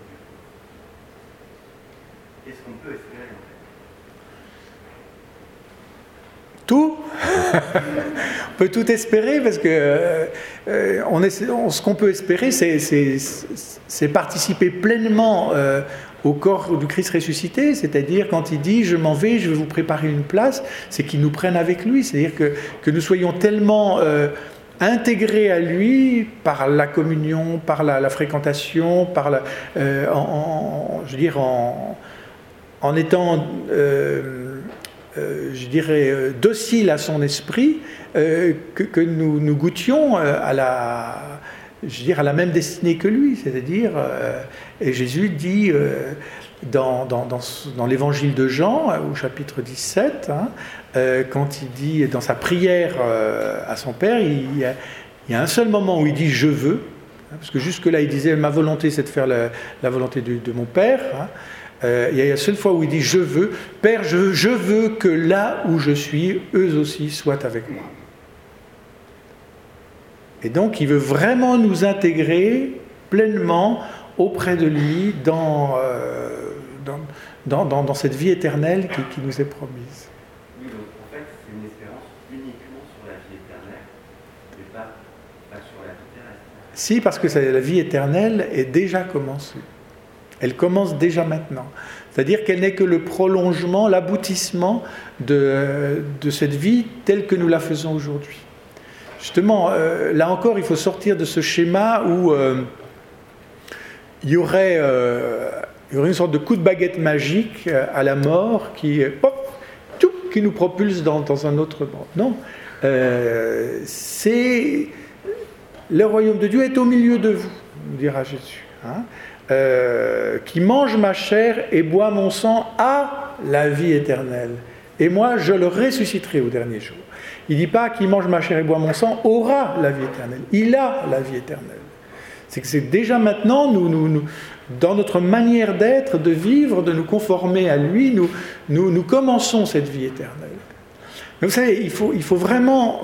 Qu'est-ce qu'on peut espérer? Tout. On peut tout espérer parce que euh, on est, on, ce qu'on peut espérer, c'est, c'est, c'est participer pleinement euh, au corps du Christ ressuscité, c'est-à-dire quand il dit « je m'en vais, je vais vous préparer une place », c'est qu'il nous prenne avec lui, c'est-à-dire que, que nous soyons tellement euh, intégrés à lui par la communion, par la, la fréquentation, par la, euh, en, en, je veux dire en, en étant... Euh, Euh, je dirais, euh, docile à son esprit, euh, que, que nous, nous goûtions euh, à, la, je veux dire, à la même destinée que lui. C'est-à-dire, euh, et Jésus dit euh, dans, dans, dans, dans l'évangile de Jean, au chapitre dix-sept, hein, euh, quand il dit dans sa prière euh, à son Père, il y, a, il y a un seul moment où il dit « je veux », Parce que jusque-là, il disait « ma volonté, c'est de faire la, la volonté de, de mon Père hein. ». Euh, il y a la seule fois où il dit « je veux, Père, je, je veux que là où je suis, eux aussi soient avec moi ». Et donc, il veut vraiment nous intégrer pleinement auprès de lui dans, euh, dans, dans, dans, dans cette vie éternelle qui, qui nous est promise. Oui, donc en fait, c'est une espérance uniquement sur la vie éternelle, mais pas, pas sur la vie terrestre. Si, parce que ça, la vie éternelle est déjà commencée. Elle commence déjà maintenant. C'est-à-dire qu'elle n'est que le prolongement, l'aboutissement de, de cette vie telle que nous la faisons aujourd'hui. Justement, euh, là encore, il faut sortir de ce schéma où euh, il, y aurait, euh, il y aurait une sorte de coup de baguette magique euh, à la mort qui, pop, tout, qui nous propulse dans, dans un autre monde. Non, euh, c'est le royaume de Dieu est au milieu de vous, nous dira Jésus. Hein. Euh, qui mange ma chair et boit mon sang a la vie éternelle. Et moi, je le ressusciterai au dernier jour. Il ne dit pas qu'il mange ma chair et boit mon sang aura la vie éternelle. Il a la vie éternelle. C'est que c'est déjà maintenant, nous, nous, nous, dans notre manière d'être, de vivre, de nous conformer à lui, nous, nous, nous commençons cette vie éternelle. Mais vous savez, il faut, il faut vraiment...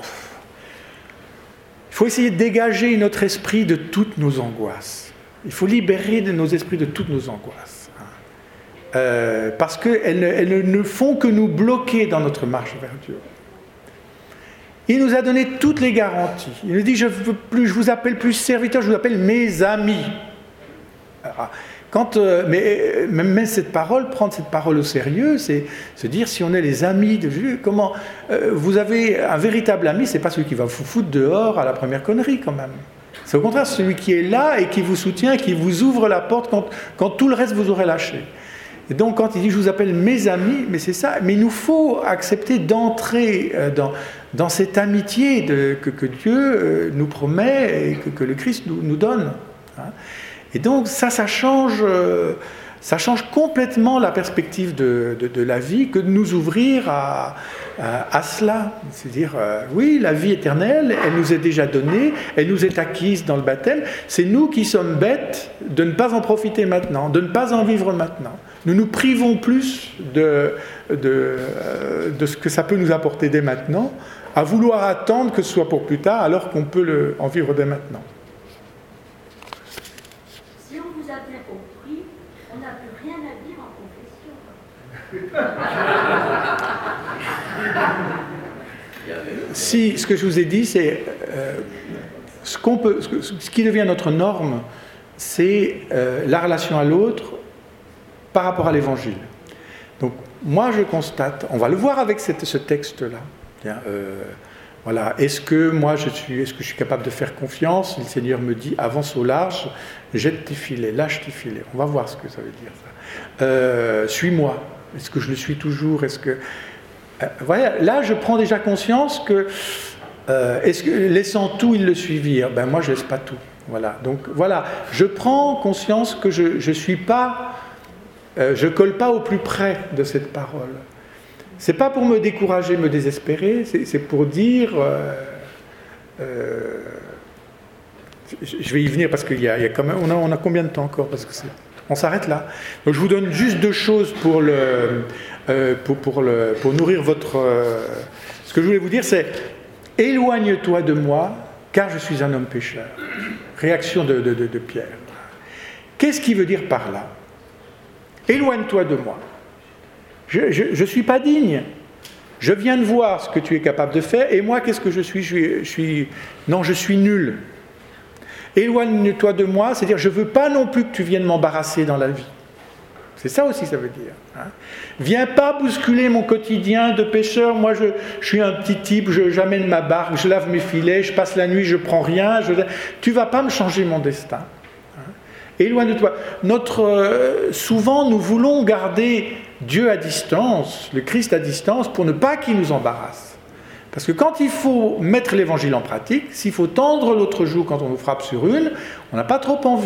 Il faut essayer de dégager notre esprit de toutes nos angoisses. Il faut libérer de nos esprits de toutes nos angoisses. Euh, parce qu'elles elles ne font que nous bloquer dans notre marche vers Dieu. Il nous a donné toutes les garanties. Il nous dit, je veux plus, je vous appelle plus serviteur, je vous appelle mes amis. Alors, quand, euh, mais même cette parole, prendre cette parole au sérieux, c'est se dire, si on est les amis de Dieu, comment euh, vous avez un véritable ami, c'est pas celui qui va vous foutre dehors à la première connerie quand même. C'est au contraire celui qui est là et qui vous soutient, qui vous ouvre la porte quand, quand tout le reste vous aurait lâché. Et donc quand il dit « je vous appelle mes amis », mais c'est ça. Mais il nous faut accepter d'entrer dans, dans cette amitié de, que, que Dieu nous promet et que, que le Christ nous, nous donne. Et donc ça, ça change, ça change complètement la perspective de, de, de la vie que de nous ouvrir à... à cela, c'est-à-dire, euh, oui, la vie éternelle, elle nous est déjà donnée, elle nous est acquise dans le baptême, c'est nous qui sommes bêtes de ne pas en profiter maintenant, de ne pas en vivre maintenant. Nous nous privons plus de, de, de ce que ça peut nous apporter dès maintenant, à vouloir attendre que ce soit pour plus tard, alors qu'on peut le, en vivre dès maintenant. Si on vous a bien compris, on n'a plus rien à dire en confession. Si, ce que je vous ai dit, c'est euh, ce, qu'on peut, ce, que, ce qui devient notre norme, c'est euh, la relation à l'autre par rapport à l'Évangile. Donc, moi, je constate, on va le voir avec cette, ce texte-là. Euh, voilà, est-ce que moi, je suis, est-ce que je suis capable de faire confiance ? Le Seigneur me dit, avance au large, jette tes filets, lâche tes filets. On va voir ce que ça veut dire, ça. Euh, suis-moi. Est-ce que je le suis toujours ? Est-ce que Euh, voilà, là, je prends déjà conscience que, euh, est-ce que laissant tout, ils le suivirent ? Ben moi, je laisse pas tout. Voilà. Donc voilà, je prends conscience que je je suis pas, euh, je colle pas au plus près de cette parole. C'est pas pour me décourager, me désespérer. C'est, c'est pour dire, euh, euh, je vais y venir parce qu'il y a, il y a quand même, on a, on a combien de temps encore ? Parce que c'est, on s'arrête là. Donc je vous donne juste deux choses pour le. Euh, pour, pour, le, pour nourrir votre... Euh, ce que je voulais vous dire, c'est « Éloigne-toi de moi, car je suis un homme pécheur ». Réaction de, de, de, de Pierre. Qu'est-ce qu'il veut dire par là ? Éloigne-toi de moi. Je ne suis pas digne. Je viens de voir ce que tu es capable de faire, et moi, qu'est-ce que je suis, je suis, je suis Non, je suis nul. Éloigne-toi de moi, c'est-à-dire je ne veux pas non plus que tu viennes m'embarrasser dans la vie. C'est ça aussi, ça veut dire. Hein. Viens pas bousculer mon quotidien de pêcheur. Moi, je, je suis un petit type, je, j'amène ma barque, je lave mes filets, je passe la nuit, je prends rien. Je, tu vas pas me changer mon destin. Hein. Éloigne-toi. Notre, euh, souvent, nous voulons garder Dieu à distance, le Christ à distance, pour ne pas qu'il nous embarrasse. Parce que quand il faut mettre l'évangile en pratique, s'il faut tendre l'autre joue quand on nous frappe sur une, on n'a pas trop envie.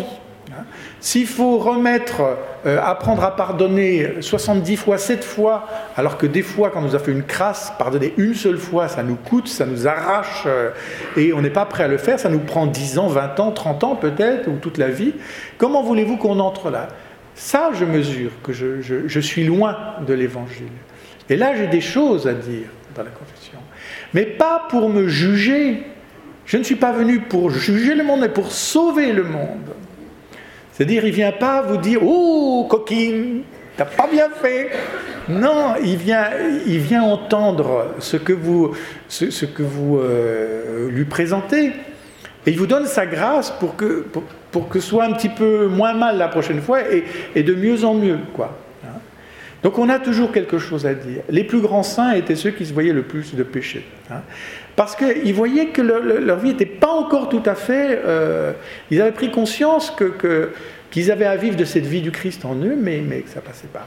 S'il faut remettre, euh, apprendre à pardonner soixante-dix fois, sept fois, alors que des fois, quand on nous a fait une crasse, pardonner une seule fois, ça nous coûte, ça nous arrache, euh, et on n'est pas prêt à le faire, ça nous prend dix ans, vingt ans, trente ans peut-être, ou toute la vie. Comment voulez-vous qu'on entre là? Ça, je mesure que je, je, je suis loin de l'Évangile. Et là, j'ai des choses à dire dans la confession. Mais pas pour me juger. Je ne suis pas venu pour juger le monde, mais pour sauver le monde. C'est-à-dire, il ne vient pas vous dire « Oh, coquine, t'as pas bien fait !» Non, il vient, il vient entendre ce que vous, ce, ce que vous euh, lui présentez. Et il vous donne sa grâce pour que, pour, pour que ce soit un petit peu moins mal la prochaine fois et, et de mieux en mieux, quoi. Donc on a toujours quelque chose à dire. Les plus grands saints étaient ceux qui se voyaient le plus de péché. Hein, parce qu'ils voyaient que le, le, leur vie n'était pas encore tout à fait... Euh, ils avaient pris conscience que, que, qu'ils avaient à vivre de cette vie du Christ en eux, mais, mais que ça ne passait pas.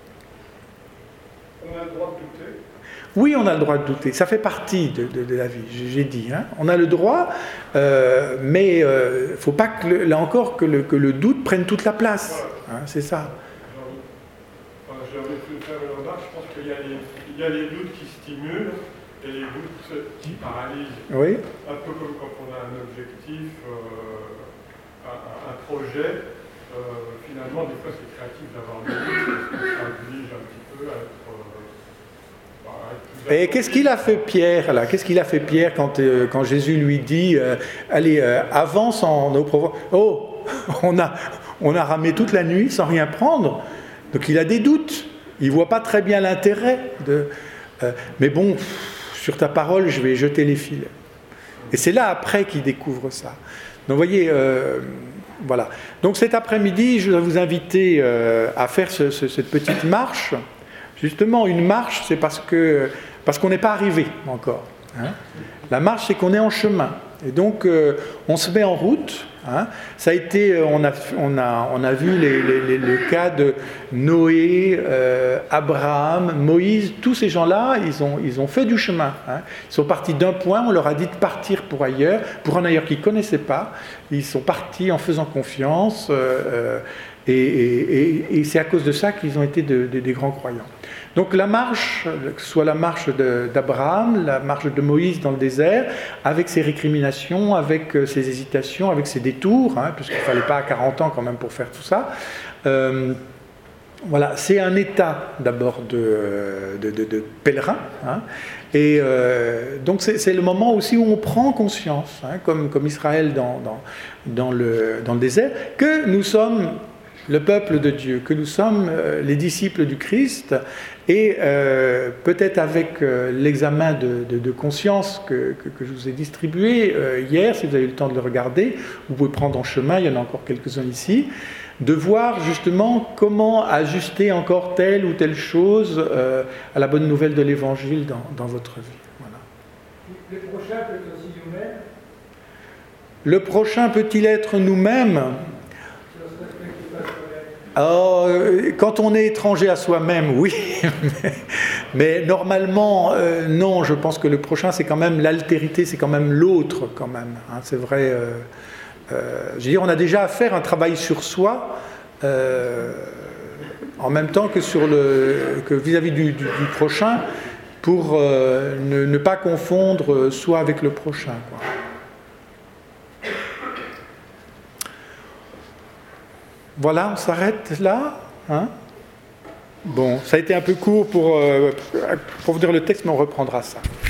On a le droit de douter? Oui, on a le droit de douter. Ça fait partie de, de, de la vie, j'ai dit. Hein. On a le droit, euh, mais il euh, ne faut pas, que le, là encore, que le, que le doute prenne toute la place. Hein, c'est ça. J'aurais pu faire une remarque, je pense qu'il y a les, il y a les doutes qui stimulent et les doutes qui paralysent. Oui. Un peu comme quand on a un objectif, euh, un, un projet, euh, finalement, des fois c'est créatif d'avoir des doutes, parce que ça oblige un petit peu à être... Euh, bah, à être plus et qu'est-ce qu'il a fait Pierre, là? Qu'est-ce qu'il a fait Pierre quand, euh, quand Jésus lui dit euh, « Allez, euh, avance en eau profonde. » Oh, on a, on a ramé toute la nuit sans rien prendre. Donc il a des doutes, il ne voit pas très bien l'intérêt de... Euh, mais bon, sur ta parole, je vais jeter les filets. Et c'est là après qu'il découvre ça. Donc vous voyez, euh, voilà. Donc cet après-midi, je vais vous inviter euh, à faire ce, ce, cette petite marche. Justement, une marche, c'est parce que parce qu'on n'est pas arrivé encore. Hein. La marche, c'est qu'on est en chemin. Et donc, euh, on se met en route. Hein. Ça a été, on a, on a, on a vu les, les, les, le cas de Noé, euh, Abraham, Moïse, tous ces gens-là, ils ont, ils ont fait du chemin. Hein. Ils sont partis d'un point, on leur a dit de partir pour ailleurs, pour un ailleurs qu'ils ne connaissaient pas. Ils sont partis en faisant confiance, euh, et, et, et, et c'est à cause de ça qu'ils ont été de, de, des grands croyants. Donc la marche, que ce soit la marche de, d'Abraham, la marche de Moïse dans le désert, avec ses récriminations, avec ses hésitations, avec ses détours, hein, puisqu'il ne fallait pas à quarante ans quand même pour faire tout ça, euh, voilà, c'est un état d'abord de, de, de, de pèlerin, hein, et euh, donc c'est, c'est le moment aussi où on prend conscience, hein, comme, comme Israël dans, dans, dans, le, dans le désert, que nous sommes le peuple de Dieu, que nous sommes euh, les disciples du Christ, et euh, peut-être avec euh, l'examen de, de, de conscience que, que, que je vous ai distribué euh, hier, si vous avez eu le temps de le regarder, vous pouvez prendre en chemin, il y en a encore quelques-uns ici, de voir justement comment ajuster encore telle ou telle chose euh, à la bonne nouvelle de l'Évangile dans, dans votre vie. Voilà. Le prochain peut aussi nous-mêmes. Le prochain peut-il être nous-mêmes ? Alors, quand on est étranger à soi-même, oui, mais, mais normalement, euh, non, je pense que le prochain, c'est quand même l'altérité, c'est quand même l'autre, quand même. Hein, c'est vrai, euh, euh, je veux dire, on a déjà à faire un travail sur soi, euh, en même temps que, sur le, que vis-à-vis du, du, du prochain, pour euh, ne, ne pas confondre soi avec le prochain, quoi. Voilà, on s'arrête là. Hein, bon, ça a été un peu court pour, euh, pour vous dire le texte, mais on reprendra ça.